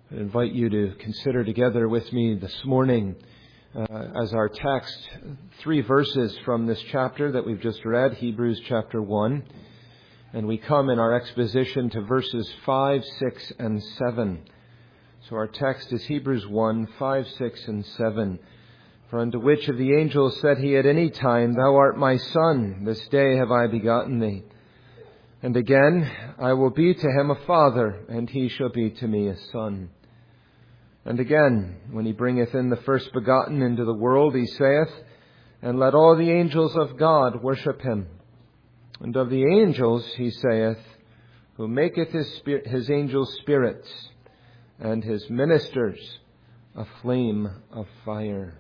I invite you to consider together with me this morning as our text 3 verses from this chapter that we've just read, Hebrews chapter 1. And we come in our exposition to verses 5, 6, and 7. So our text is Hebrews 1, 5, 6, and 7. For unto which of the angels said he at any time, Thou art my son, this day have I begotten thee. And again, I will be to him a father, and he shall be to me a son. And again, when he bringeth in the first begotten into the world, he saith, And let all the angels of God worship him. And of the angels he saith, Who maketh his angels spirits, and his ministers a flame of fire.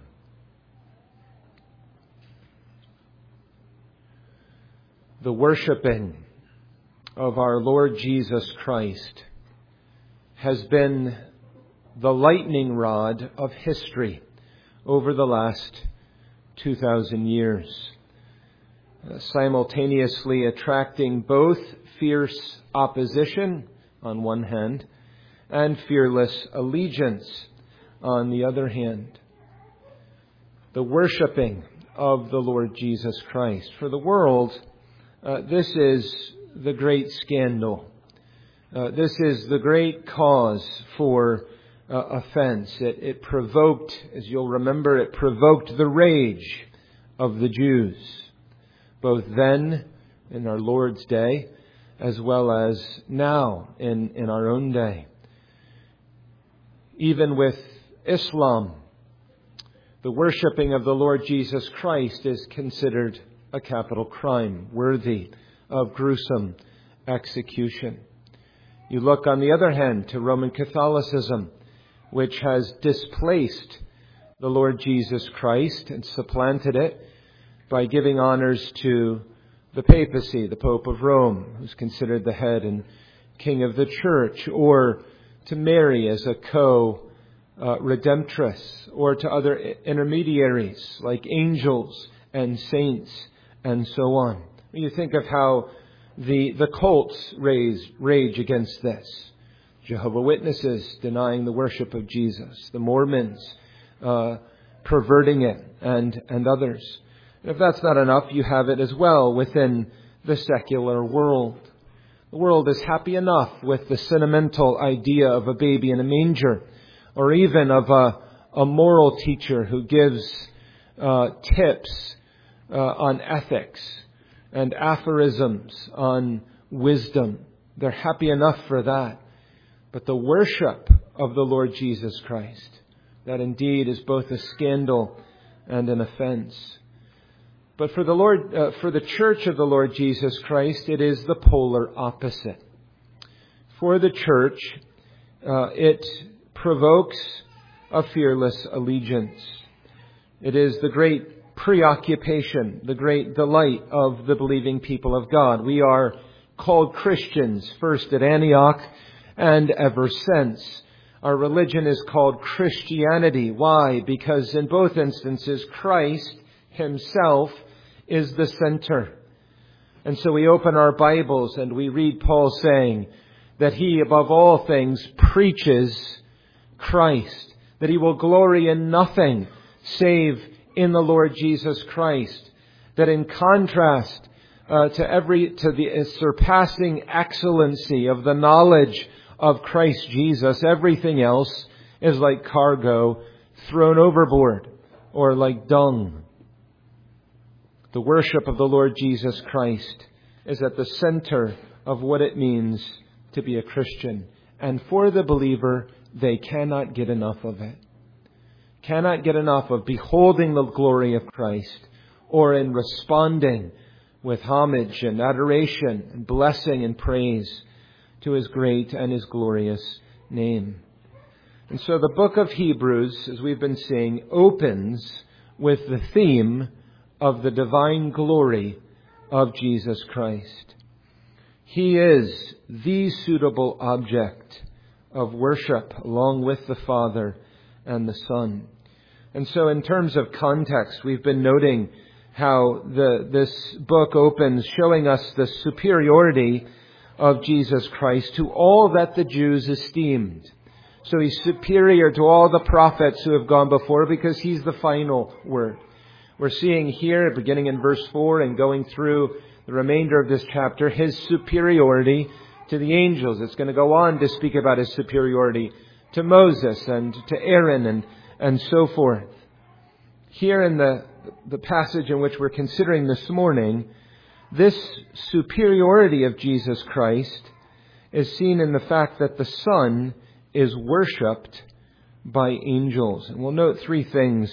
The worshipping of our Lord Jesus Christ has been the lightning rod of history over the last 2,000 years, simultaneously attracting both fierce opposition on one hand and fearless allegiance on the other hand. The worshipping of the Lord Jesus Christ. For the world, this is the great scandal. This is the great cause for offense. It provoked, as you'll remember, it provoked the rage of the Jews, both then in our Lord's day, as well as now in our own day. Even with Islam, the worshipping of the Lord Jesus Christ is considered a capital crime, worthy of gruesome execution. You look, on the other hand, to Roman Catholicism, which has displaced the Lord Jesus Christ and supplanted it by giving honors to the papacy, the Pope of Rome, who's considered the head and king of the church, or to Mary as a co-redemptress, or to other intermediaries like angels and saints and so on. You think of how the cults rage against this. Jehovah's Witnesses denying the worship of Jesus, the Mormons perverting it, and others. And if that's not enough, you have it as well within the secular world. The world is happy enough with the sentimental idea of a baby in a manger, or even of a moral teacher who gives tips on ethics and aphorisms on wisdom. They're happy enough for that. But the worship of the Lord Jesus Christ, that indeed is both a scandal and an offense. But for the Church of the Lord Jesus Christ, it is the polar opposite. For the Church, it provokes a fearless allegiance. It is the great preoccupation, the great delight of the believing people of God. We are called Christians first at Antioch and ever since. Our religion is called Christianity. Why? Because in both instances, Christ himself is the center. And so we open our Bibles and we read Paul saying that he, above all things, preaches Christ, that he will glory in nothing save in the Lord Jesus Christ, that in contrast to the surpassing excellency of the knowledge of Christ Jesus, everything else is like cargo thrown overboard or like dung. The worship of the Lord Jesus Christ is at the center of what it means to be a Christian. And for the believer, they cannot get enough of it. Cannot get enough of beholding the glory of Christ, or in responding with homage and adoration and blessing and praise to his great and his glorious name. And so the book of Hebrews, as we've been seeing, opens with the theme of the divine glory of Jesus Christ. He is the suitable object of worship along with the Father and the Son. And so in terms of context, we've been noting how this book opens showing us the superiority of Jesus Christ to all that the Jews esteemed, So He's superior to all the prophets who have gone before because He's the final word. We're seeing here, beginning in verse 4 and going through the remainder of this chapter, His superiority to the angels. It's going to go on to speak about His superiority to Moses and to Aaron and so forth. Here in the passage in which we're considering this morning, this superiority of Jesus Christ is seen in the fact that the Son is worshipped by angels. And we'll note three things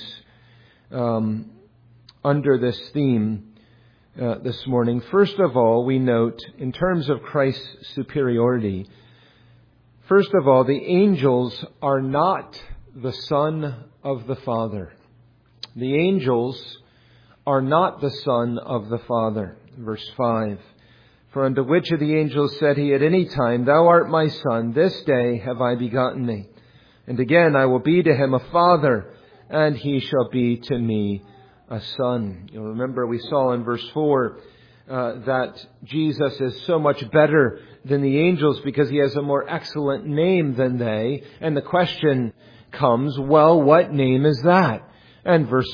under this theme this morning. First of all, we note, in terms of Christ's superiority, first of all, the angels are not the Son of the Father. The angels are not the Son of the Father. Verse 5. For unto which of the angels said He at any time, Thou art my Son, this day have I begotten thee. And again, I will be to him a father, and he shall be to me a son. You'll remember we saw in verse 4 that Jesus is so much better than the angels because He has a more excellent name than they. And the question comes, well, what name is that? And verse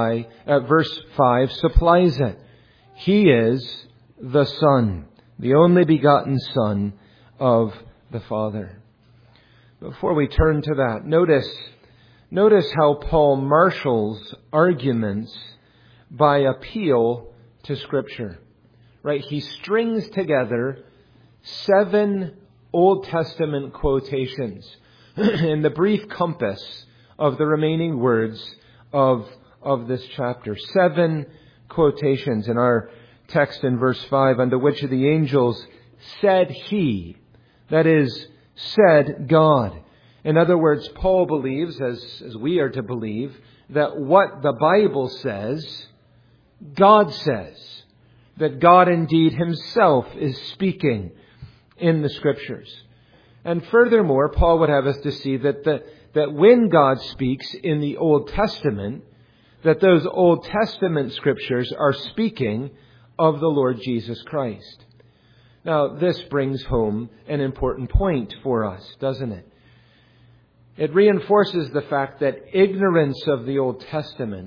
5 supplies it. He is the Son, the only begotten Son of the Father. Before we turn to that, notice how Paul marshals arguments by appeal to Scripture. Right? He strings together 7 Old Testament quotations in the brief compass of the remaining words of this chapter. 7 quotations in our text in verse 5, unto which of the angels said He, that is, said God. In other words, Paul believes, as we are to believe, that what the Bible says, God says. That God indeed Himself is speaking in the Scriptures. And furthermore, Paul would have us to see that when God speaks in the Old Testament, that those Old Testament Scriptures are speaking of the Lord Jesus Christ. Now, this brings home an important point for us, doesn't it? It reinforces the fact that ignorance of the Old Testament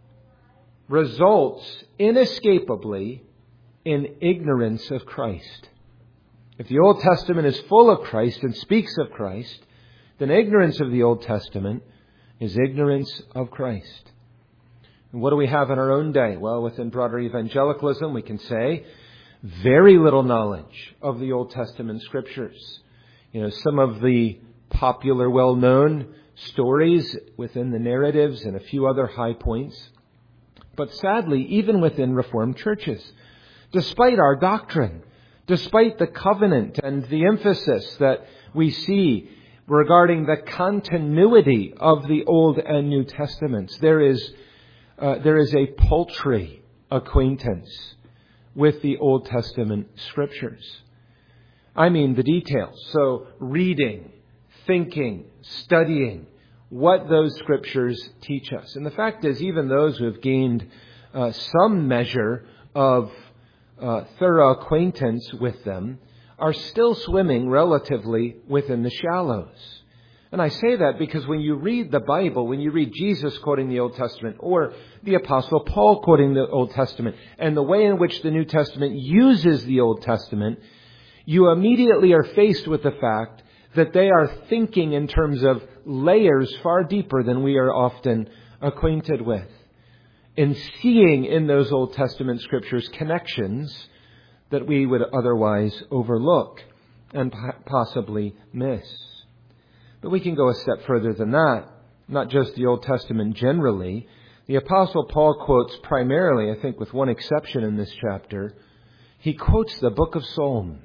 results inescapably in ignorance of Christ. If the Old Testament is full of Christ and speaks of Christ, then ignorance of the Old Testament is ignorance of Christ. And what do we have in our own day? Well, within broader evangelicalism, we can say very little knowledge of the Old Testament Scriptures. Some of the popular, well-known stories within the narratives and a few other high points. But sadly, even within Reformed churches, despite our doctrine, despite the covenant and the emphasis that we see regarding the continuity of the Old and New Testaments, there is a paltry acquaintance with the Old Testament Scriptures. I mean the details. So reading, thinking, studying what those Scriptures teach us. And the fact is, even those who have gained some measure of thorough acquaintance with them are still swimming relatively within the shallows. And I say that because when you read the Bible, when you read Jesus quoting the Old Testament or the Apostle Paul quoting the Old Testament and the way in which the New Testament uses the Old Testament, you immediately are faced with the fact that they are thinking in terms of layers far deeper than we are often acquainted with. In seeing in those Old Testament Scriptures connections that we would otherwise overlook and possibly miss. But we can go a step further than that. Not just the Old Testament generally. The Apostle Paul quotes primarily, I think with one exception in this chapter, he quotes the book of Psalms.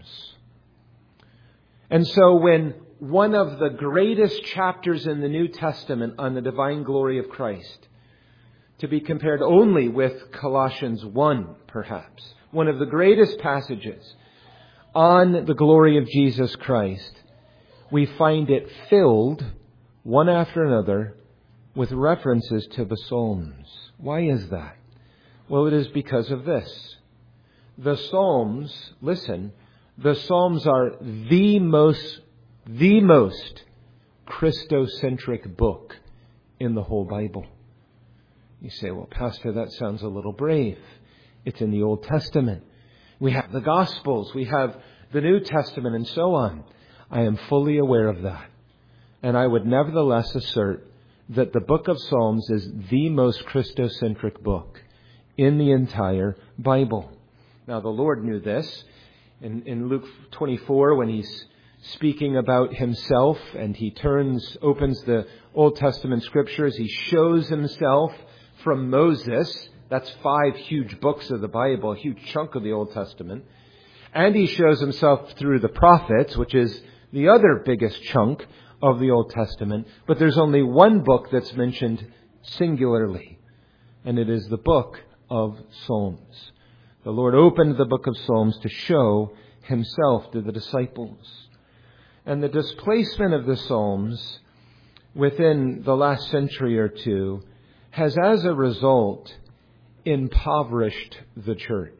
And so when one of the greatest chapters in the New Testament on the divine glory of Christ, to be compared only with Colossians 1, perhaps, one of the greatest passages on the glory of Jesus Christ, we find it filled, one after another, with references to the Psalms. Why is that? Well, it is because of this. The Psalms, listen, the Psalms are the most Christocentric book in the whole Bible. You say, well, Pastor, that sounds a little brave. It's in the Old Testament. We have the Gospels. We have the New Testament and so on. I am fully aware of that. And I would nevertheless assert that the book of Psalms is the most Christocentric book in the entire Bible. Now, the Lord knew this. In Luke 24, when He's speaking about Himself and He opens the Old Testament Scriptures, He shows Himself from Moses. That's 5 huge books of the Bible, a huge chunk of the Old Testament. And He shows Himself through the prophets, which is the other biggest chunk of the Old Testament. But there's only one book that's mentioned singularly, and it is the book of Psalms. The Lord opened the book of Psalms to show Himself to the disciples. And the displacement of the Psalms within the last century or two has, as a result, impoverished the church.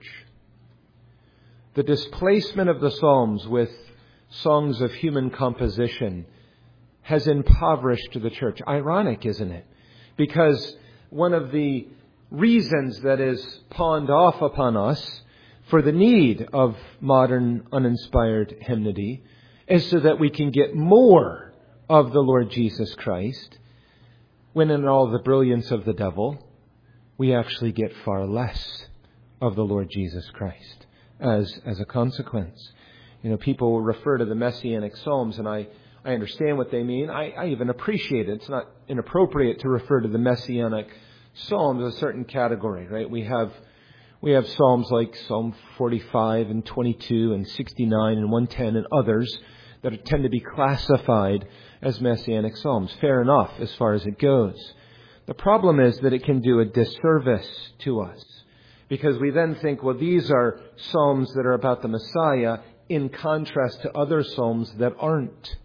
The displacement of the Psalms with songs of human composition has impoverished the church. Ironic, isn't it? Because one of the reasons that is pawned off upon us for the need of modern uninspired hymnody is so that we can get more of the Lord Jesus Christ, when in all the brilliance of the devil, we actually get far less of the Lord Jesus Christ as a consequence. You know, people refer to the Messianic Psalms, and I understand what they mean. I even appreciate it. It's not inappropriate to refer to the Messianic Psalms as a certain category, right? We have Psalms like Psalm 45 and 22 and 69 and 110 and others that tend to be classified as Messianic Psalms. Fair enough as far as it goes. The problem is that it can do a disservice to us, because we then think, well, these are Psalms that are about the Messiah in contrast to other Psalms that aren't.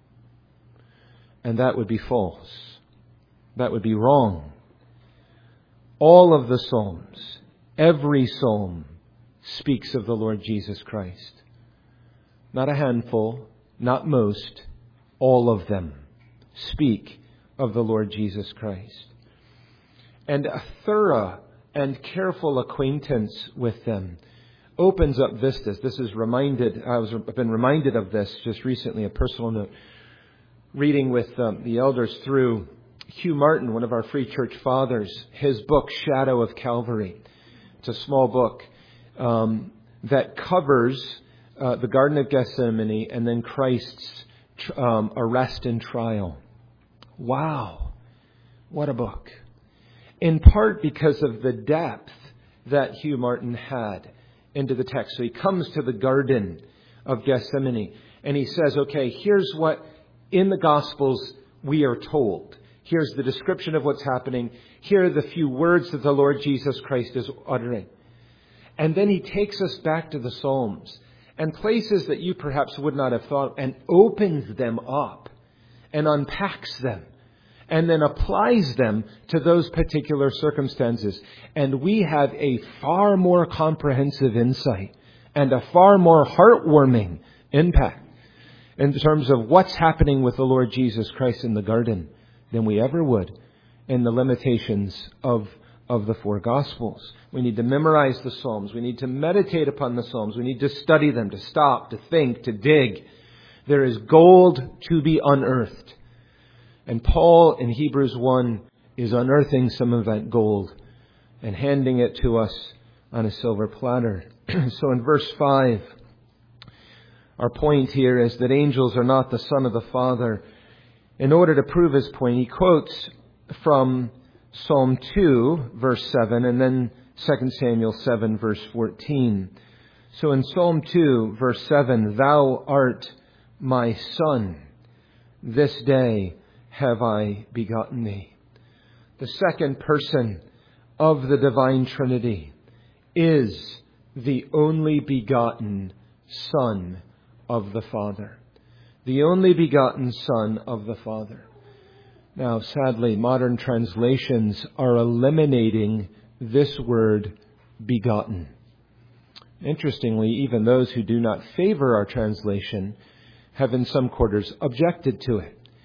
And that would be false. That would be wrong. All of the Psalms, every Psalm, speaks of the Lord Jesus Christ. Not a handful, not most, all of them speak of the Lord Jesus Christ. And a thorough and careful acquaintance with them opens up vistas. I've been reminded of this just recently, a personal note. Reading with the elders through Hugh Martin, one of our Free Church fathers, his book, Shadow of Calvary. It's a small book that covers the Garden of Gethsemane and then Christ's arrest and trial. Wow, what a book. In part because of the depth that Hugh Martin had into the text. So he comes to the Garden of Gethsemane and he says, okay, here's what in the Gospels we are told. Here's the description of what's happening. Here are the few words that the Lord Jesus Christ is uttering. And then He takes us back to the Psalms and places that you perhaps would not have thought, and opens them up and unpacks them and then applies them to those particular circumstances. And we have a far more comprehensive insight and a far more heartwarming impact in terms of what's happening with the Lord Jesus Christ in the garden than we ever would in the limitations of the 4 Gospels. We need to memorize the Psalms. We need to meditate upon the Psalms. We need to study them, to stop, to think, to dig. There is gold to be unearthed. And Paul in Hebrews 1 is unearthing some of that gold and handing it to us on a silver platter. So in verse 5, our point here is that angels are not the Son of the Father. In order to prove his point, he quotes from Psalm 2, verse 7, and then 2 Samuel 7, verse 14. So in Psalm 2, verse 7, Thou art my Son, this day have I begotten thee. The second person of the divine Trinity is the only begotten Son of the Father. The only begotten Son of the Father. Now, sadly, modern translations are eliminating this word begotten. Interestingly, even those who do not favor our translation have in some quarters objected to it.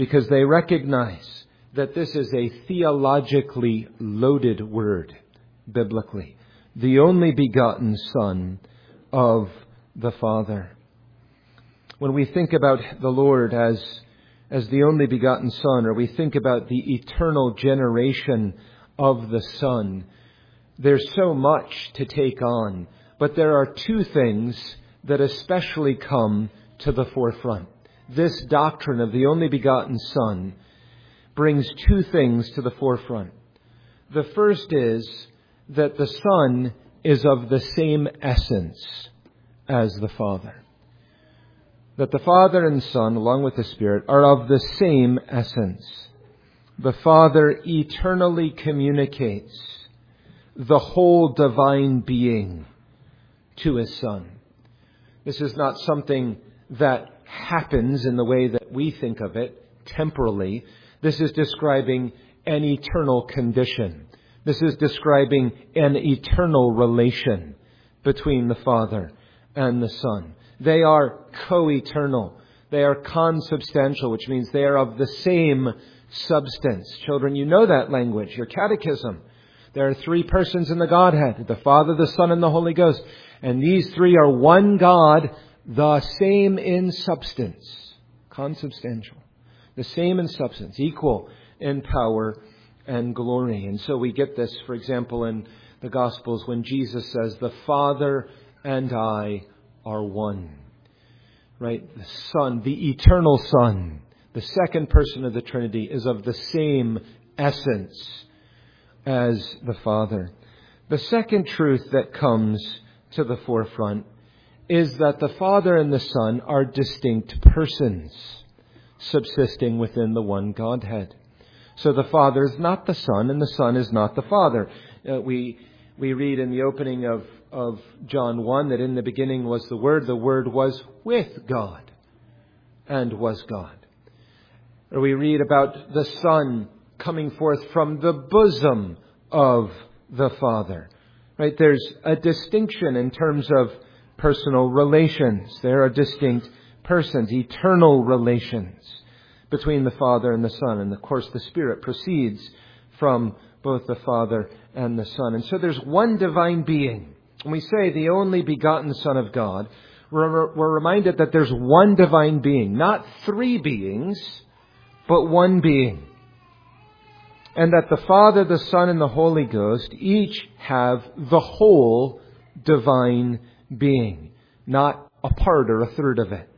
because they recognize that this is a theologically loaded word, biblically. The only begotten Son of the Father. When we think about the Lord as the only begotten Son, or we think about the eternal generation of the Son, there's so much to take on. But there are two things that especially come to the forefront. This doctrine of the only begotten Son brings two things to the forefront. The first is that the Son is of the same essence as the Father. That the Father and Son, along with the Spirit, are of the same essence. The Father eternally communicates the whole divine being to His Son. This is not something that happens in the way that we think of it, temporally. This is describing an eternal condition. This is describing an eternal relation between the Father and the Son. They are co-eternal. They are consubstantial, which means they are of the same substance. Children, you know that language, your catechism. There are three persons in the Godhead, the Father, the Son, and the Holy Ghost. And these three are one God, the same in substance. Consubstantial. The same in substance, equal in power and glory. And so we get this, for example, in the Gospels when Jesus says, the Father and I are one. Right? The Son, the eternal Son, the second person of the Trinity, is of the same essence as the Father. The second truth that comes to the forefront is that the Father and the Son are distinct persons subsisting within the one Godhead. So the Father is not the Son and the Son is not the Father. We read in the opening of John 1 that in the beginning was the Word was with God and was God. Or we read about the Son coming forth from the bosom of the Father. Right? There's a distinction in terms of personal relations. There are distinct persons, eternal relations between the Father and the Son. And of course the Spirit proceeds from both the Father and the Son. And so there's one divine being. When we say the only begotten Son of God, we're reminded that there's one divine being. Not three beings, but one being. And that the Father, the Son, and the Holy Ghost each have the whole divine being, not a part or a third of it.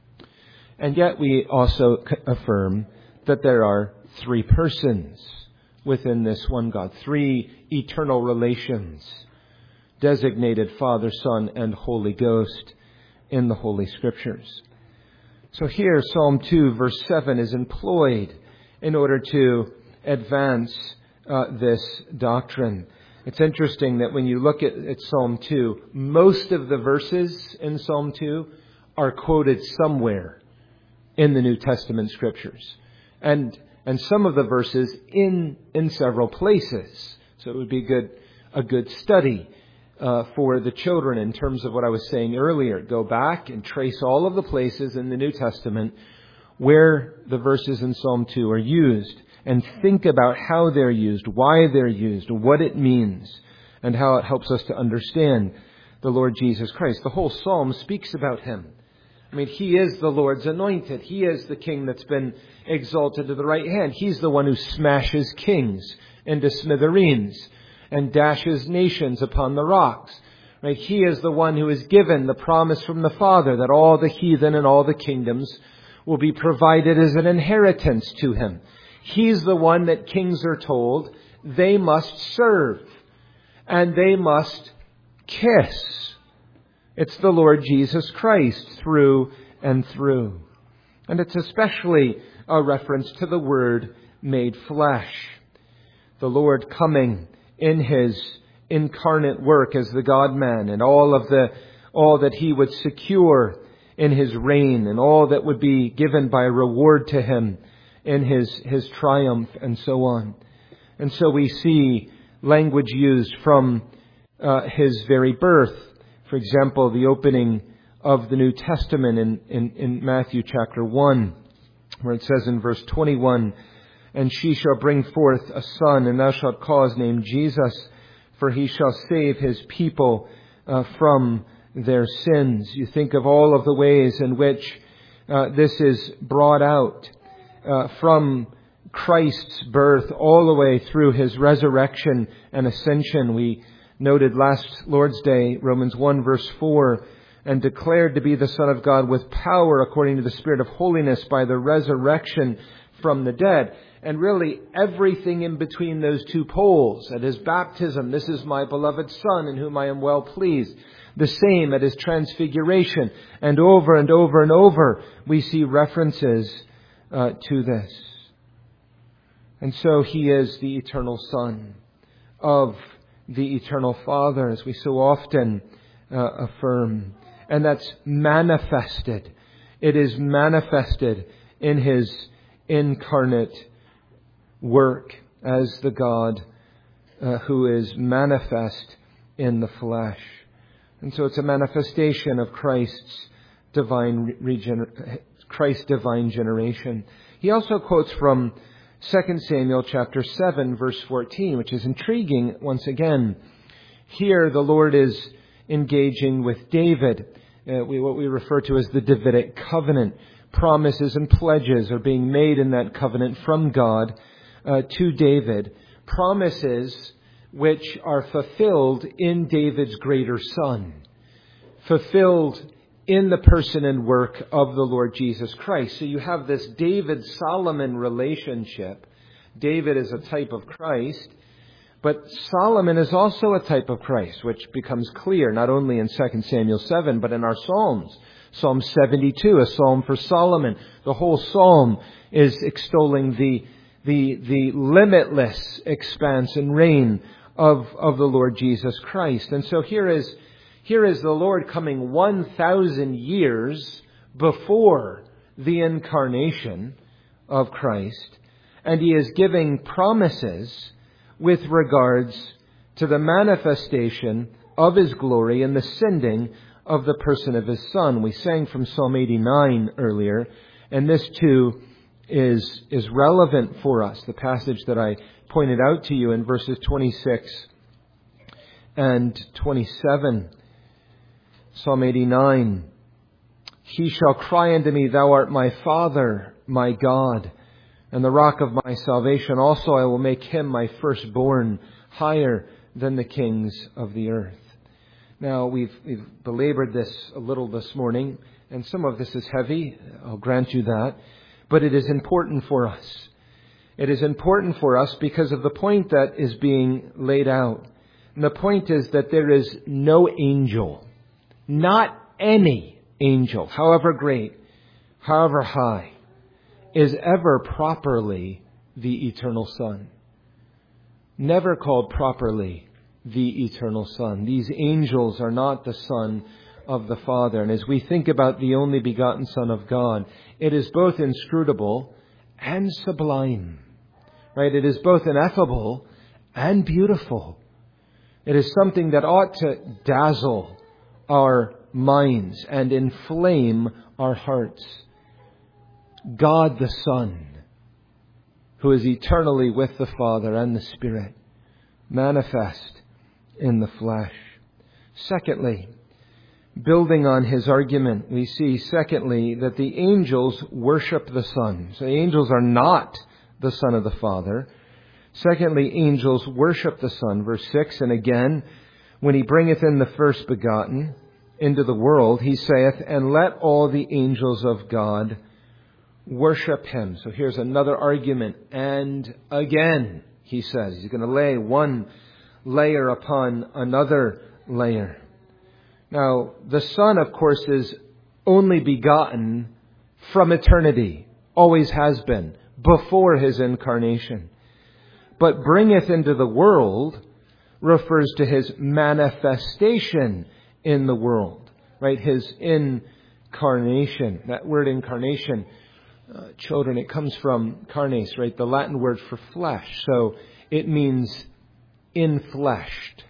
And yet we also affirm that there are three persons within this one God, three eternal relations designated Father, Son, and Holy Ghost in the Holy Scriptures. So here Psalm 2 verse 7 is employed in order to advance this doctrine. It's interesting that when you look at Psalm 2, most of the verses in Psalm 2 are quoted somewhere in the New Testament Scriptures. And some of the verses in several places. So it would be a good study for the children in terms of what I was saying earlier. Go back and trace all of the places in the New Testament where the verses in Psalm 2 are used. And think about how they're used, why they're used, what it means, and how it helps us to understand the Lord Jesus Christ. The whole psalm speaks about Him. I mean, He is the Lord's anointed. He is the King that's been exalted to the right hand. He's the one who smashes kings into smithereens and dashes nations upon the rocks. Right? He is the one who is given the promise from the Father that all the heathen and all the kingdoms will be provided as an inheritance to Him. He's the one that kings are told they must serve and they must kiss. It's the Lord Jesus Christ through and through. And it's especially a reference to the Word made flesh. The Lord coming in His incarnate work as the God-man and all that He would secure in His reign and all that would be given by reward to Him in His triumph and so on. And so we see language used from His very birth. For example, the opening of the New Testament in Matthew chapter 1, where it says in verse 21, "And she shall bring forth a son, and thou shalt call his name Jesus, for he shall save his people from their sins." You think of all of the ways in which this is brought out from Christ's birth all the way through his resurrection and ascension. We noted last Lord's Day, Romans 1 verse 4, "And declared to be the Son of God with power according to the Spirit of holiness by the resurrection from the dead." And really everything in between those two poles. At his baptism, "This is my beloved Son in whom I am well pleased." The same at his transfiguration. And over and over and over we see references to this. And so he is the eternal Son of the eternal Father, as we so often affirm. And that's manifested. It is manifested in his incarnate work as the God who is manifest in the flesh. And so it's a manifestation of Christ's divine generation. He also quotes from 2 Samuel chapter 7 verse 14, which is intriguing once again. Here the Lord is engaging with David, what we refer to as the Davidic covenant. Promises and pledges are being made in that covenant from God to David. Promises which are fulfilled in David's greater Son. Fulfilled in the person and work of the Lord Jesus Christ. So you have this David-Solomon relationship. David is a type of Christ, but Solomon is also a type of Christ, which becomes clear not only in 2 Samuel 7, but in our Psalms. Psalm 72, a psalm for Solomon. The whole psalm is extolling the limitless expanse and reign of the Lord Jesus Christ. And so here is the Lord coming 1,000 years before the incarnation of Christ, and he is giving promises with regards to the manifestation of his glory and the sending of the person of his Son. We sang from Psalm 89 earlier, and this too is relevant for us. The passage that I pointed out to you in verses 26 and 27. Psalm 89, "He shall cry unto me, Thou art my Father, my God, and the rock of my salvation. Also I will make him my firstborn, higher than the kings of the earth." Now, we've belabored this a little this morning, and some of this is heavy, I'll grant you that, but it is important for us. It is important for us because of the point that is being laid out. And the point is that there is no angel, not any angel, however great, however high, is ever properly the eternal Son. Never called properly the eternal Son. These angels are not the Son of the Father. And as we think about the only begotten Son of God, it is both inscrutable and sublime. Right? It is both ineffable and beautiful. It is something that ought to dazzle our minds and inflame our hearts. God the Son, who is eternally with the Father and the Spirit, manifest in the flesh. Secondly, building on his argument, we see, secondly, that the angels worship the Son. So the angels are not the Son of the Father. Secondly, angels worship the Son. Verse 6, "And again, when he bringeth in the first begotten into the world, he saith, And let all the angels of God worship him." So here's another argument. And again, he says, he's going to lay one layer upon another layer. Now, the Son, of course, is only begotten from eternity. Always has been, before his incarnation. But bringeth into the world refers to his manifestation in the world. Right? His incarnation. That word incarnation, children, it comes from carnes, right? The Latin word for flesh. So it means infleshed.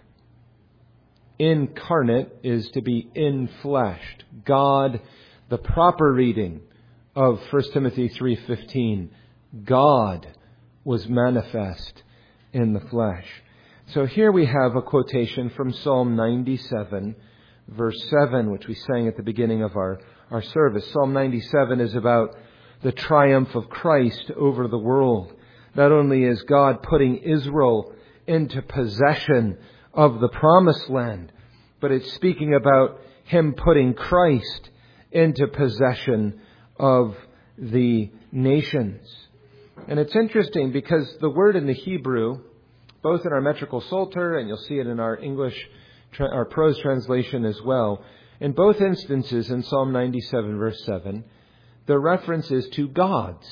Incarnate is to be infleshed. God, the proper reading of 1 Timothy 3:15. God was manifest in the flesh. So here we have a quotation from Psalm 97, verse 7, which we sang at the beginning of our service. Psalm 97 is about the triumph of Christ over the world. Not only is God putting Israel into possession of the promised land, but it's speaking about Him putting Christ into possession of the nations. And it's interesting because the word in the Hebrew, both in our metrical psalter, and you'll see it in our English, our prose translation as well, in both instances in Psalm 97 verse 7, the reference is to gods.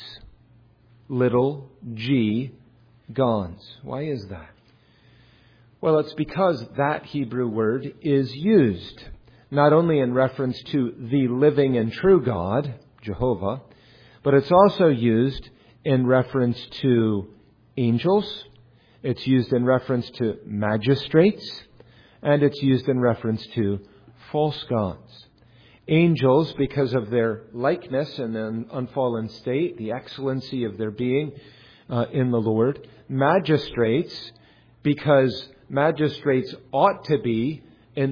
Little g, gods. Why is that? Well, it's because that Hebrew word is used not only in reference to the living and true God, Jehovah, but it's also used in reference to angels. It's used in reference to magistrates, and it's used in reference to false gods. Angels, because of their likeness and an unfallen state, the excellency of their being in the Lord. Magistrates, because magistrates ought to be,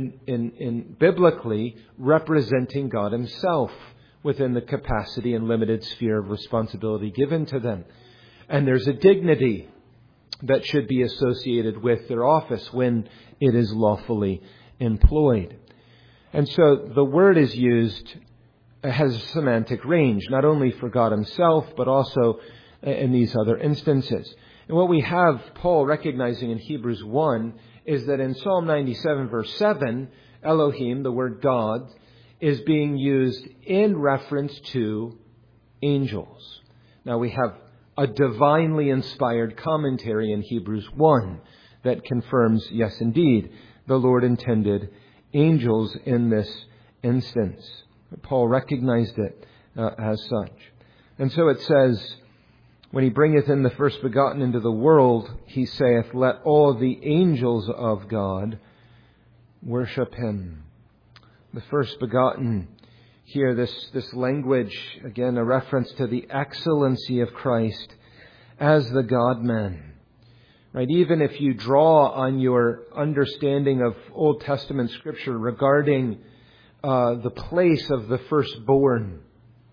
in biblically, representing God Himself within the capacity and limited sphere of responsibility given to them. And there's a dignity that should be associated with their office when it is lawfully employed. And so the word is used, has a semantic range, not only for God Himself, but also in these other instances. And what we have Paul recognizing in Hebrews 1 is that in Psalm 97 verse 7, Elohim, the word God, is being used in reference to angels. Now we have a divinely inspired commentary in Hebrews 1 that confirms, yes indeed, the Lord intended angels in this instance. Paul recognized it as such. And so it says, when He bringeth in the first begotten into the world, He saith, let all the angels of God worship Him. The first begotten, here this language, again a reference to the excellency of Christ as the God-man. Right? Even if you draw on your understanding of Old Testament Scripture regarding the place of the firstborn,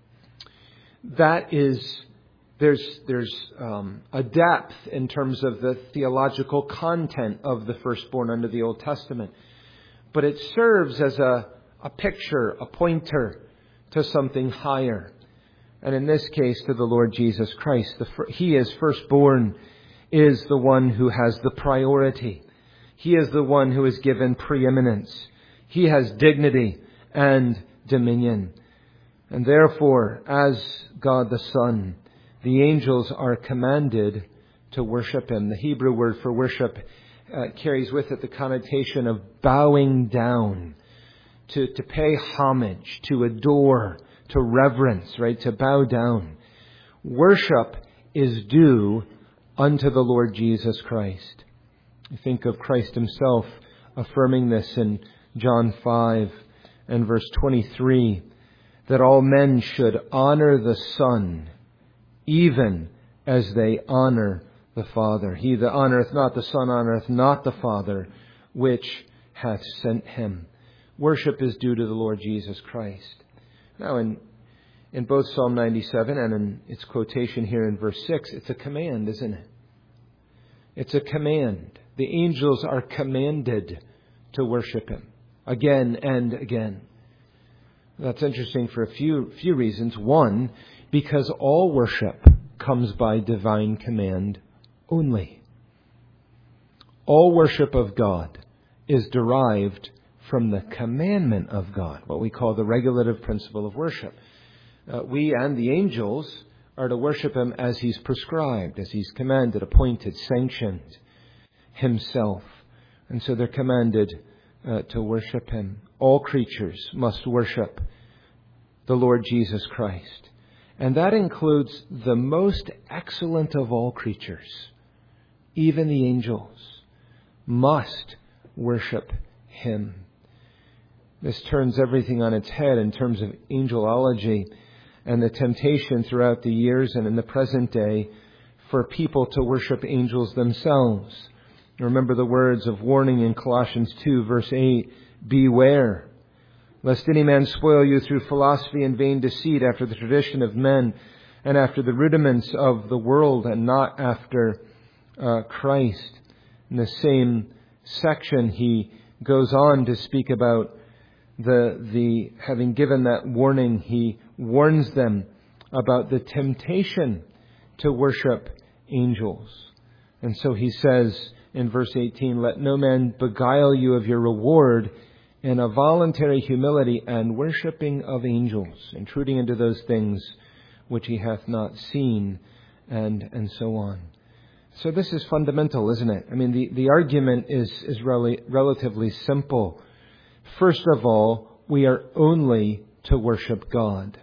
that is, there's a depth in terms of the theological content of the firstborn under the Old Testament. But it serves as a picture, a pointer to something higher. And in this case, to the Lord Jesus Christ. He as firstborn is the one who has the priority. He is the one who is given preeminence. He has dignity and dominion. And therefore, as God the Son, the angels are commanded to worship Him. The Hebrew word for worship carries with it the connotation of bowing down, to pay homage, to adore, to reverence, right? To bow down. Worship is due unto the Lord Jesus Christ. You think of Christ Himself affirming this in John 5 and verse 23, that all men should honor the Son, even as they honor the Father. He that honoreth not the Son honoreth not the Father, which hath sent Him. Worship is due to the Lord Jesus Christ. Now, in both Psalm 97 and in its quotation here in verse 6, it's a command, isn't it? It's a command. The angels are commanded to worship Him again and again. That's interesting for a few reasons. One, because all worship comes by divine command only. All worship of God is derived from the commandment of God, what we call the regulative principle of worship. We and the angels are to worship Him as He's prescribed, as He's commanded, appointed, sanctioned Himself. And so they're commanded to worship Him. All creatures must worship the Lord Jesus Christ. And that includes the most excellent of all creatures. Even the angels must worship Him. This turns everything on its head in terms of angelology and the temptation throughout the years and in the present day for people to worship angels themselves. Remember the words of warning in Colossians 2, verse 8, "Beware, lest any man spoil you through philosophy and vain deceit, after the tradition of men, and after the rudiments of the world, and not after Christ." In the same section, he goes on to speak about the having given that warning, he warns them about the temptation to worship angels. And so he says in verse 18, "Let no man beguile you of your reward in a voluntary humility and worshipping of angels, intruding into those things which he hath not seen," and so on. So this is fundamental, isn't it? I mean, the argument is relatively simple. First of all, we are only to worship God.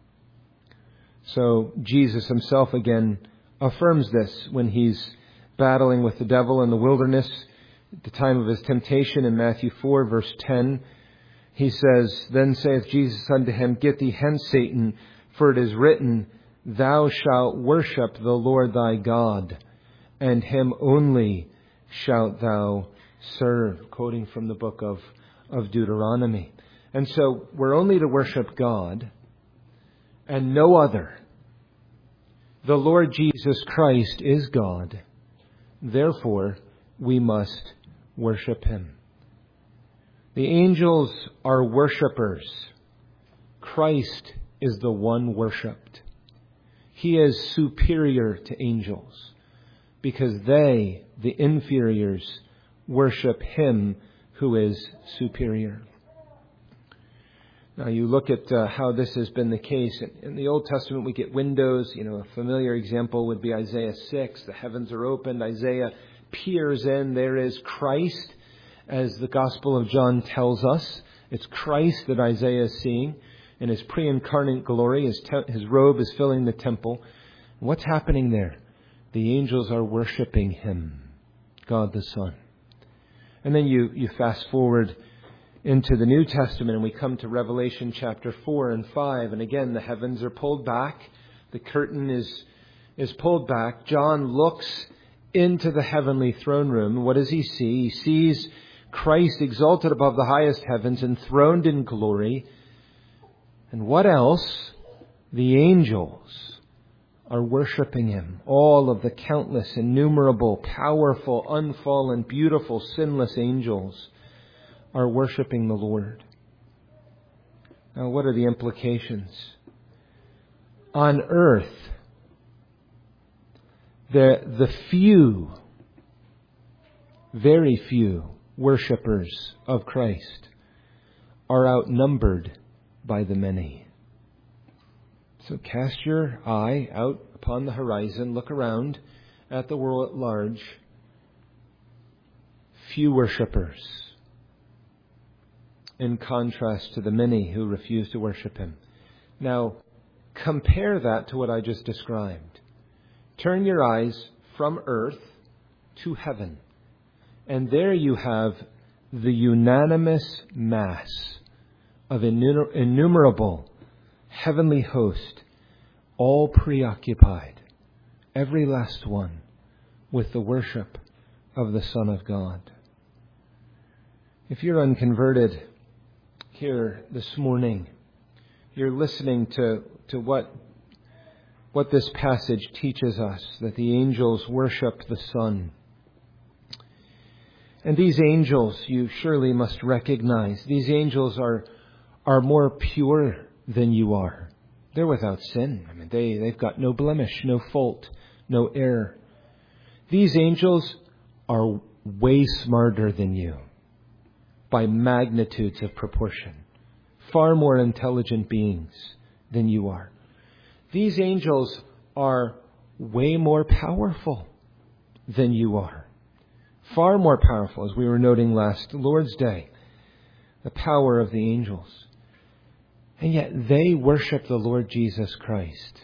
So Jesus himself again affirms this when he's battling with the devil in the wilderness at the time of his temptation in Matthew 4, verse 10. He says, "Then saith Jesus unto him, Get thee hence, Satan, for it is written, Thou shalt worship the Lord thy God, and him only shalt thou serve," quoting from the book of Deuteronomy. And so we're only to worship God and no other. The Lord Jesus Christ is God. Therefore, we must worship him. The angels are worshipers. Christ is the one worshipped. He is superior to angels because they, the inferiors, worship him who is superior. Now you look at how this has been the case. In the Old Testament we get windows. A familiar example would be Isaiah 6. The heavens are opened. Isaiah peers in. There is Christ, as the Gospel of John tells us. It's Christ that Isaiah is seeing in his pre-incarnate glory. His robe is filling the temple. And what's happening there? The angels are worshiping him, God the Son. And then you fast forward into the New Testament and we come to Revelation chapter 4 and 5. And again, the heavens are pulled back. The curtain is pulled back. John looks into the heavenly throne room. What does he see? He sees Christ exalted above the highest heavens, enthroned in glory. And what else? The angels are worshiping him. All of the countless, innumerable, powerful, unfallen, beautiful, sinless angels are worshiping the Lord. Now, what are the implications? On earth, the few, very few worshippers of Christ are outnumbered by the many. So cast your eye out upon the horizon, look around at the world at large. Few worshippers in contrast to the many who refuse to worship him. Now, compare that to what I just described. Turn your eyes from earth to heaven. And there you have the unanimous mass of innumerable heavenly host, all preoccupied, every last one, with the worship of the Son of God. If you're unconverted here this morning, you're listening to what this passage teaches us, that the angels worship the Son. And these angels, you surely must recognize, these angels are more pure than you are. They're without sin. I mean, they've got no blemish, no fault, no error. These angels are way smarter than you by magnitudes of proportion. Far more intelligent beings than you are. These angels are way more powerful than you are. Far more powerful, as we were noting last Lord's Day. The power of the angels. And yet they worship the Lord Jesus Christ.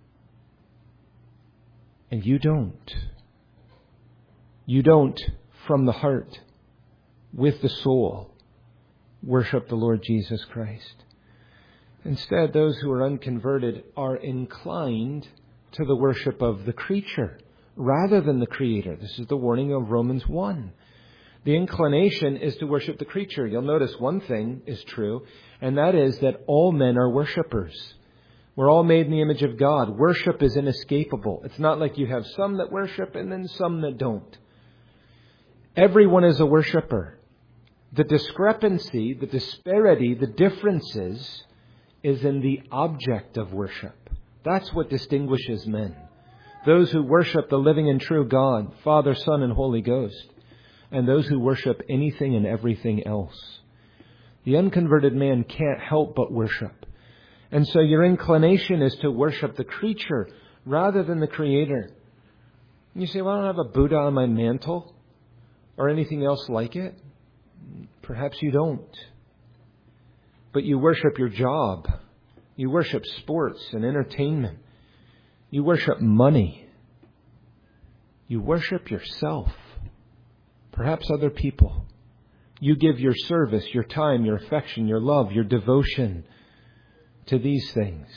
And you don't. You don't, from the heart, with the soul, worship the Lord Jesus Christ. Instead, those who are unconverted are inclined to the worship of the creature rather than the Creator. This is the warning of Romans 1. The inclination is to worship the creature. You'll notice one thing is true, and that is that all men are worshipers. We're all made in the image of God. Worship is inescapable. It's not like you have some that worship and then some that don't. Everyone is a worshiper. The discrepancy, the disparity, the differences is in the object of worship. That's what distinguishes men. Those who worship the living and true God, Father, Son, and Holy Ghost, and those who worship anything and everything else. The unconverted man can't help but worship. And so your inclination is to worship the creature rather than the Creator. And you say, well, I don't have a Buddha on my mantle or anything else like it. Perhaps you don't. But you worship your job. You worship sports and entertainment. You worship money. You worship yourself. Perhaps other people. You give your service, your time, your affection, your love, your devotion to these things.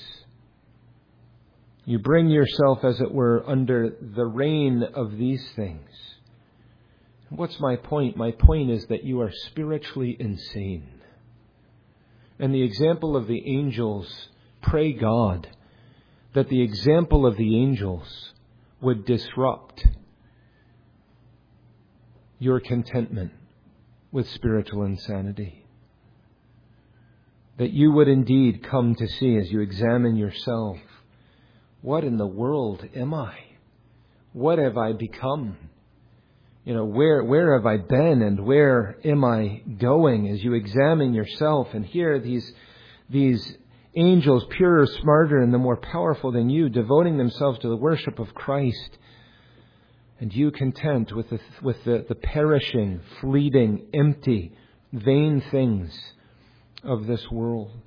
You bring yourself, as it were, under the reign of these things. What's my point? My point is that you are spiritually insane. And the example of the angels, pray God that the example of the angels would disrupt your contentment with spiritual insanity. That you would indeed come to see, as you examine yourself, what in the world am I? What have I become? Where have I been and where am I going? As you examine yourself and hear these angels, purer, smarter, and the more powerful than you, devoting themselves to the worship of Christ, and you content with the perishing, fleeting, empty, vain things of this world.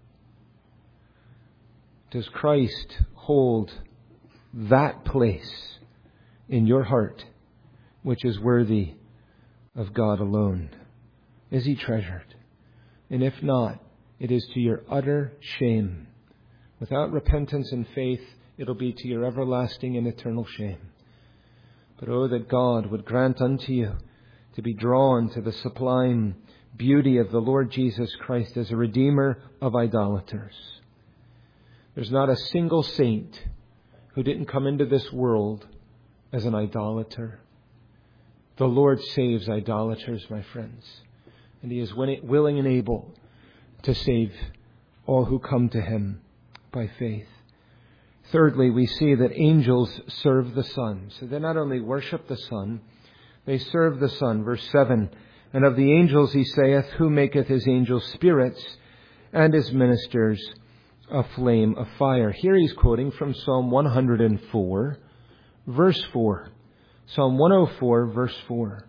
Does Christ hold that place in your heart which is worthy of God alone? Is He treasured? And if not, it is to your utter shame. Without repentance and faith, it'll be to your everlasting and eternal shame. But oh, that God would grant unto you to be drawn to the sublime beauty of the Lord Jesus Christ as a Redeemer of idolaters. There's not a single saint who didn't come into this world as an idolater. The Lord saves idolaters, my friends, and He is willing and able to save all who come to Him by faith. Thirdly, we see that angels serve the Son. So they not only worship the Son, they serve the Son. Verse 7, and of the angels He saith, who maketh His angels spirits, and His ministers a flame of fire. Here he's quoting from Psalm 104, verse 4. Psalm 104, verse 4.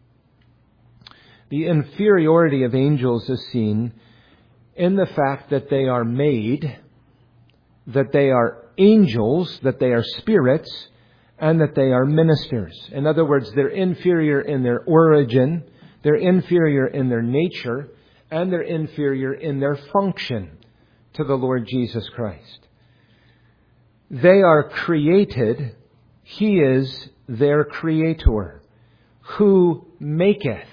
The inferiority of angels is seen in the fact that they are made, that they are angels, that they are spirits, and that they are ministers. In other words, they're inferior in their origin, they're inferior in their nature, and they're inferior in their function to the Lord Jesus Christ. They are created. He is their creator. Who maketh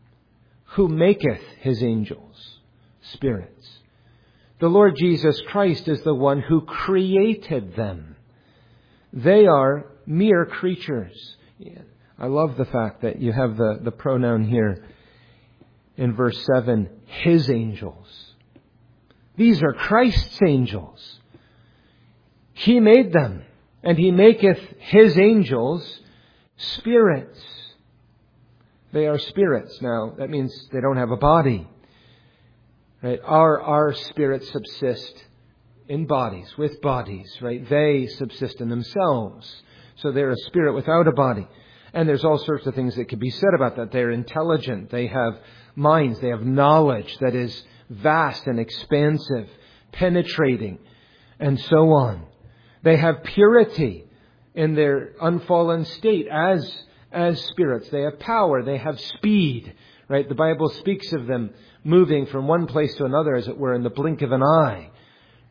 His angels spirits. The Lord Jesus Christ is the one who created them. They are mere creatures. I love the fact that you have the pronoun here in verse 7, His angels. These are Christ's angels. He made them, and He maketh His angels spirits. They are spirits. Now, that means they don't have a body. Right? Our spirits subsist in bodies, with bodies, right? They subsist in themselves. So they're a spirit without a body. And there's all sorts of things that could be said about that. They're intelligent. They have minds. They have knowledge that is vast and expansive, penetrating, and so on. They have purity in their unfallen state as spirits. They have power. They have speed, right? The Bible speaks of them moving from one place to another, as it were, in the blink of an eye.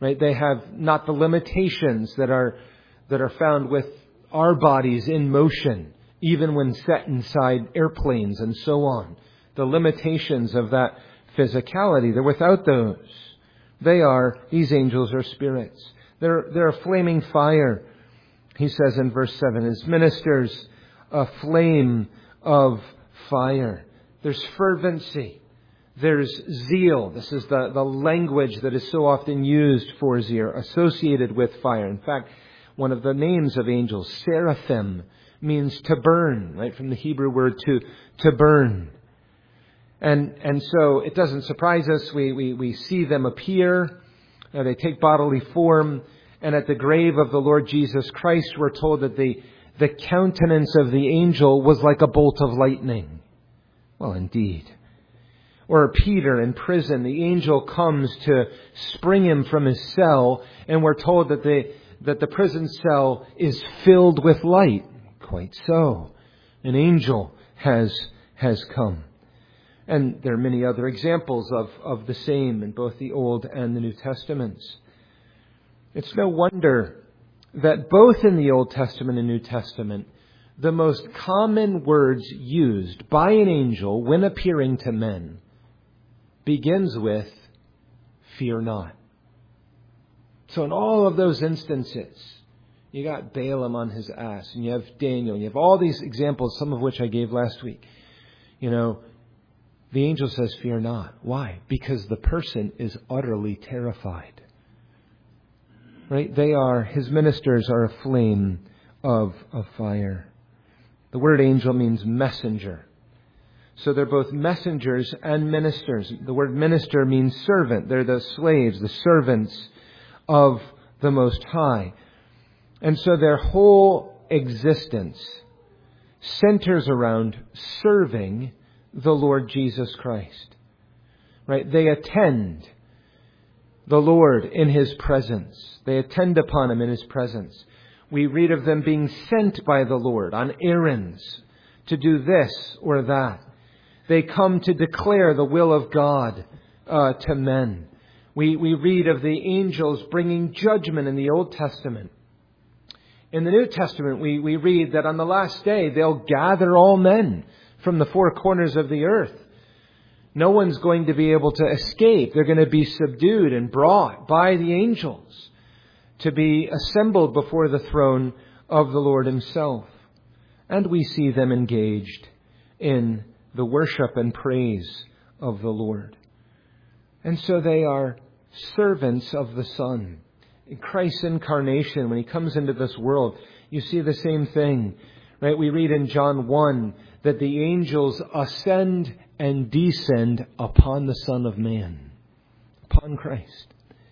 right? They have not the limitations that are found with our bodies in motion, even when set inside airplanes and so on. The limitations of that physicality, they're without those. These angels are spirits. They're a flaming fire. He says in verse 7, his ministers, a flame of fire. There's fervency. There's zeal. This is the language that is so often used for zeal, associated with fire. In fact, one of the names of angels, seraphim, means to burn, right? From the Hebrew word to burn. And so it doesn't surprise us. We see them appear. They take bodily form. And at the grave of the Lord Jesus Christ, we're told that the countenance of the angel was like a bolt of lightning. Well, indeed. Or Peter in prison, the angel comes to spring him from his cell, and we're told that the prison cell is filled with light. Quite so. An angel has come. And there are many other examples of the same in both the Old and the New Testaments. It's no wonder that both in the Old Testament and New Testament, the most common words used by an angel when appearing to men begins with, fear not. So in all of those instances, you got Balaam on his ass, and you have Daniel, and you have all these examples, some of which I gave last week. The angel says, fear not. Why? Because the person is utterly terrified. Right? His ministers are a flame of fire. The word angel means messenger. So they're both messengers and ministers. The word minister means servant. They're the slaves, the servants of the Most High. And so their whole existence centers around serving the Lord Jesus Christ. Right? They attend the Lord in His presence. They attend upon Him in His presence. We read of them being sent by the Lord on errands to do this or that. They come to declare the will of God to men. We read of the angels bringing judgment in the Old Testament. In the New Testament, we read that on the last day, they'll gather all men from the four corners of the earth. No one's going to be able to escape. They're going to be subdued and brought by the angels to be assembled before the throne of the Lord Himself. And we see them engaged in the worship and praise of the Lord. And so they are servants of the Son. In Christ's incarnation, when He comes into this world, you see the same thing. Right? We read in John 1 that the angels ascend and descend upon the Son of Man, upon Christ.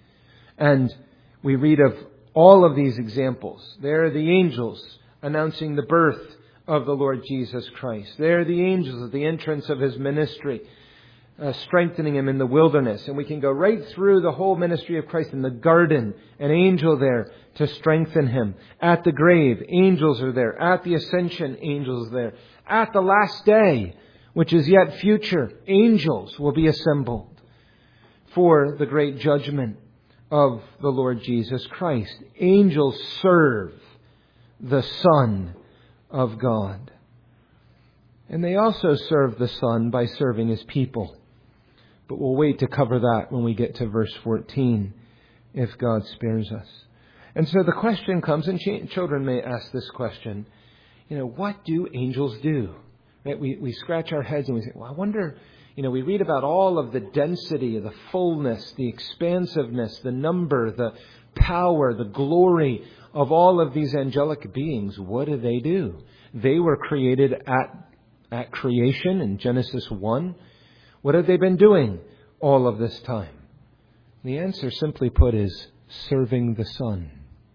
And we read of all of these examples. There are the angels announcing the birth of the Lord Jesus Christ. There are the angels at the entrance of His ministry, strengthening Him in the wilderness. And we can go right through the whole ministry of Christ in the garden. An angel there to strengthen Him. At the grave, angels are there. At the ascension, angels are there. At the last day, which is yet future, angels will be assembled for the great judgment of the Lord Jesus Christ. Angels serve the Son of God. And they also serve the Son by serving His people. But we'll wait to cover that when we get to verse 14, if God spares us. And so the question comes, and children may ask this question, what do angels do? Right? We scratch our heads and we say, well, I wonder, we read about all of the density, the fullness, the expansiveness, the number, the power, the glory of all of these angelic beings. What do? They were created at creation in Genesis 1. What have they been doing all of this time? The answer, simply put, is serving the Son.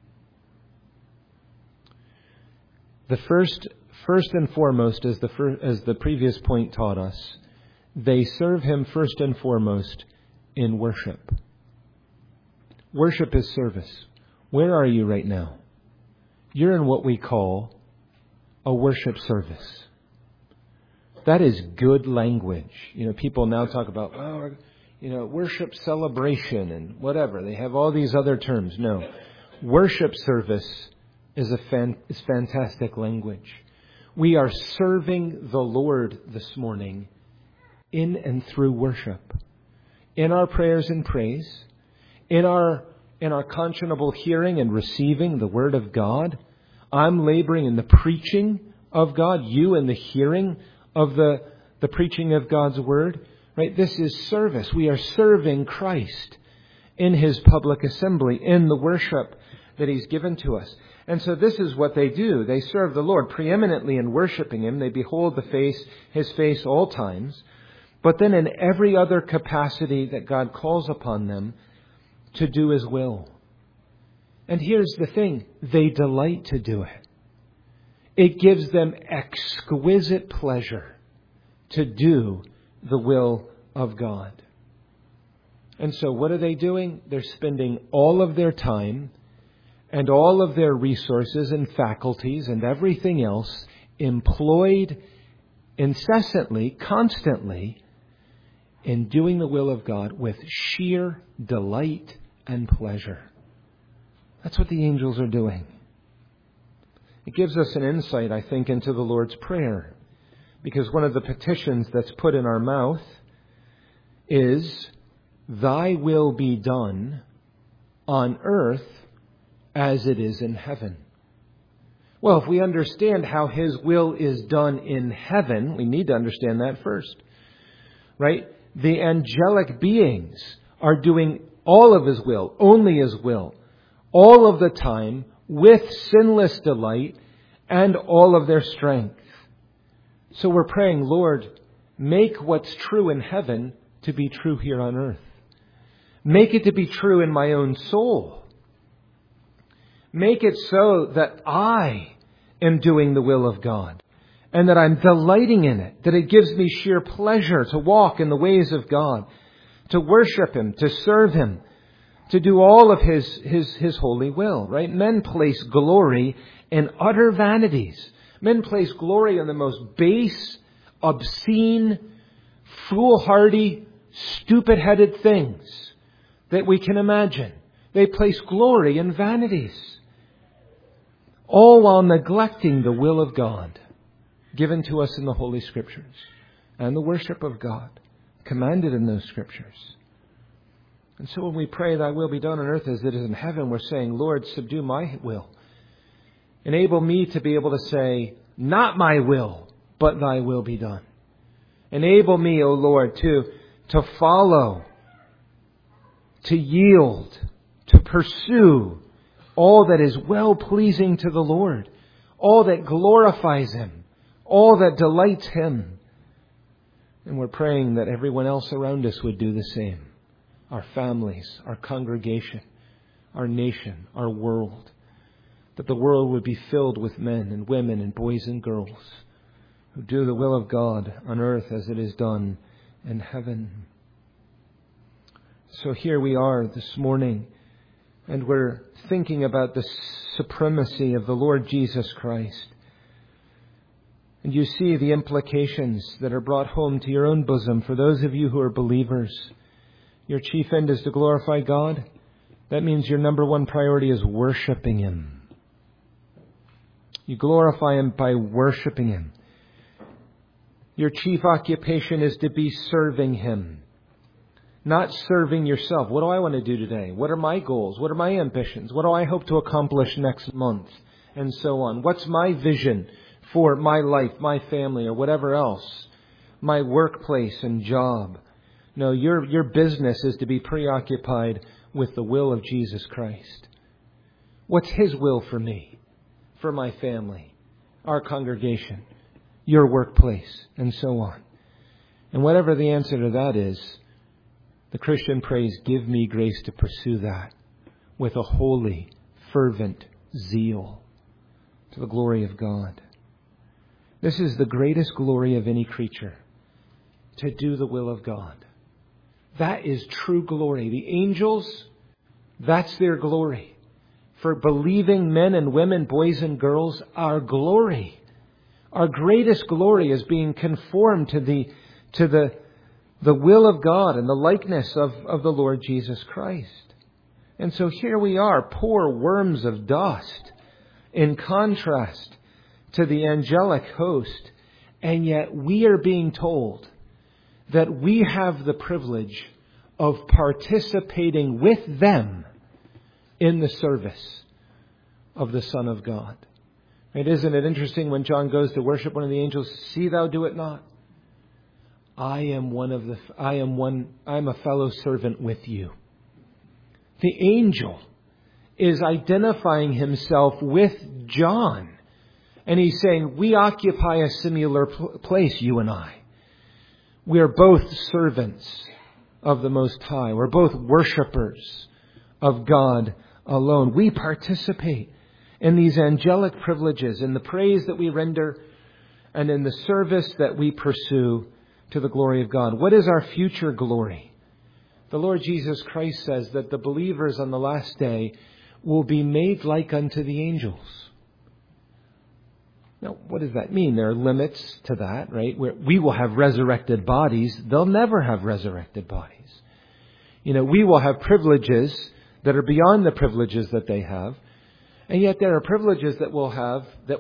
The first and foremost, as the previous point taught us, they serve Him first and foremost in worship. Worship is service. Where are you right now? You're in what we call a worship service. That is good language. People now talk about, worship celebration and whatever. They have all these other terms. No. Worship service is fantastic language. We are serving the Lord this morning in and through worship. In our prayers and praise, in our conscionable hearing and receiving the Word of God. I'm laboring in the preaching of God, you in the hearing of the preaching of God's Word. Right? This is service. We are serving Christ in His public assembly, in the worship that He's given to us. And so this is what they do. They serve the Lord preeminently in worshiping Him. They behold His face all times. But then in every other capacity that God calls upon them to do His will. And here's the thing. They delight to do it. It gives them exquisite pleasure to do the will of God. And so what are they doing? They're spending all of their time and all of their resources and faculties and everything else employed incessantly, constantly, in doing the will of God with sheer delight and pleasure. That's what the angels are doing. It gives us an insight, I think, into the Lord's Prayer. Because one of the petitions that's put in our mouth is, Thy will be done on earth as it is in heaven. Well, if we understand how His will is done in heaven, we need to understand that first. Right? The angelic beings are doing all of His will, only His will, all of the time, with sinless delight and all of their strength. So we're praying, Lord, make what's true in heaven to be true here on earth. Make it to be true in my own soul. Make it so that I am doing the will of God and that I'm delighting in it, that it gives me sheer pleasure to walk in the ways of God, to worship Him, to serve Him, to do all of His holy will, right? Men place glory in utter vanities. Men place glory in the most base, obscene, foolhardy, stupid-headed things that we can imagine. They place glory in vanities, all while neglecting the will of God given to us in the Holy Scriptures and the worship of God commanded in those Scriptures. And so when we pray, Thy will be done on earth as it is in heaven, we're saying, Lord, subdue my will. Enable me to be able to say, not my will, but Thy will be done. Enable me, O Lord, to follow, to yield, to pursue all that is well-pleasing to the Lord, all that glorifies Him, all that delights Him. And we're praying that everyone else around us would do the same. Our families, our congregation, our nation, our world. That the world would be filled with men and women and boys and girls who do the will of God on earth as it is done in heaven. So here we are this morning, and we're thinking about the supremacy of the Lord Jesus Christ. And you see the implications that are brought home to your own bosom for those of you who are believers. Your chief end is to glorify God. That means your number one priority is worshiping Him. You glorify Him by worshiping Him. Your chief occupation is to be serving Him. Not serving yourself. What do I want to do today? What are my goals? What are my ambitions? What do I hope to accomplish next month? And so on. What's my vision for my life, my family, or whatever else? My workplace and job. No, your business is to be preoccupied with the will of Jesus Christ. What's His will for me, for my family, our congregation, your workplace, and so on? And whatever the answer to that is, the Christian prays, give me grace to pursue that with a holy, fervent zeal to the glory of God. This is the greatest glory of any creature, to do the will of God. That is true glory. The angels, that's their glory. For believing men and women, boys and girls, our glory, our greatest glory is being conformed to the the will of God and the likeness of the Lord Jesus Christ. And so here we are, poor worms of dust, in contrast to the angelic host. And yet we are being told that we have the privilege of participating with them in the service of the Son of God. Right? Isn't it interesting when John goes to worship one of the angels, see thou do it not? I am a fellow servant with you. The angel is identifying himself with John. And he's saying, we occupy a similar place, you and I. We are both servants of the Most High. We're both worshipers of God alone. We participate in these angelic privileges, in the praise that we render, and in the service that we pursue to the glory of God. What is our future glory? The Lord Jesus Christ says that the believers on the last day will be made like unto the angels. Now, what does that mean? There are limits to that, right? We will have resurrected bodies. They'll never have resurrected bodies. We will have privileges that are beyond the privileges that they have. And yet there are privileges that we'll have that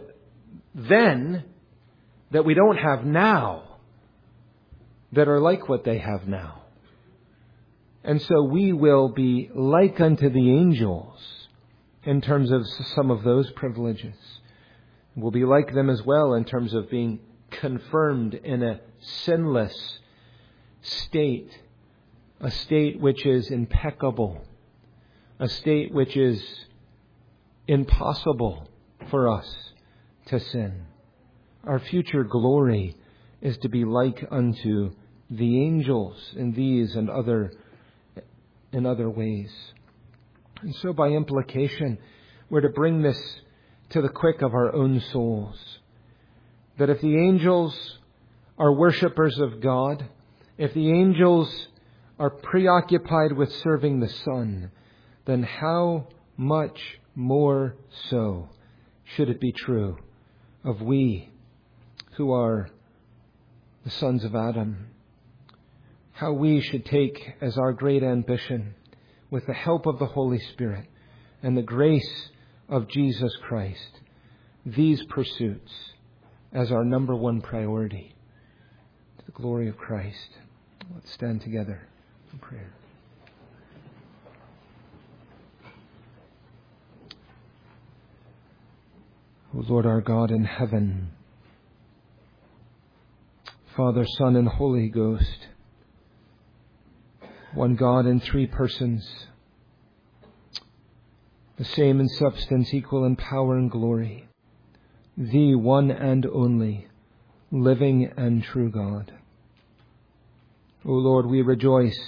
we don't have now, that are like what they have now. And so we will be like unto the angels in terms of some of those privileges. We'll be like them as well in terms of being confirmed in a sinless state, a state which is impeccable, a state which is impossible for us to sin. Our future glory is to be like unto the angels in these and in other ways. And so by implication, we're to bring this to the quick of our own souls. That if the angels are worshippers of God, if the angels are preoccupied with serving the Son, then how much more so should it be true of we who are the sons of Adam? How we should take as our great ambition, with the help of the Holy Spirit and the grace of Jesus Christ, these pursuits as our number one priority, to the glory of Christ. Let's stand together in prayer. O Lord our God in heaven, Father, Son, and Holy Ghost, one God in three persons, the same in substance, equal in power and glory, the one and only, living and true God. O Lord, we rejoice.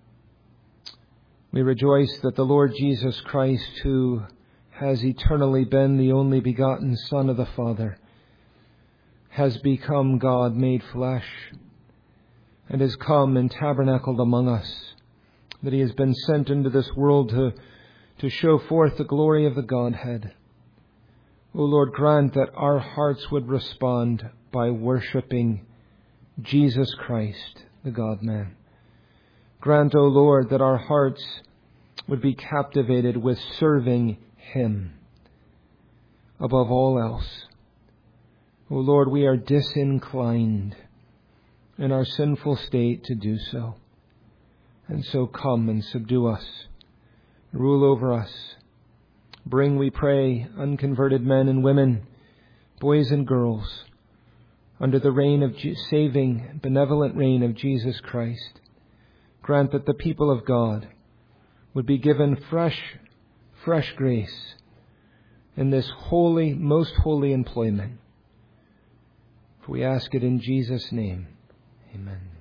We rejoice that the Lord Jesus Christ, who has eternally been the only begotten Son of the Father, has become God made flesh and has come and tabernacled among us, that he has been sent into this world to show forth the glory of the Godhead. O Lord, grant that our hearts would respond by worshipping Jesus Christ, the God-man. Grant, O Lord, that our hearts would be captivated with serving Him above all else. O Lord, we are disinclined in our sinful state to do so. And so come and subdue us. Rule over us. Bring, we pray, unconverted men and women, boys and girls, under the reign of saving, benevolent reign of Jesus Christ. Grant that the people of God would be given fresh grace in this holy, most holy employment. For we ask it in Jesus' name. Amen.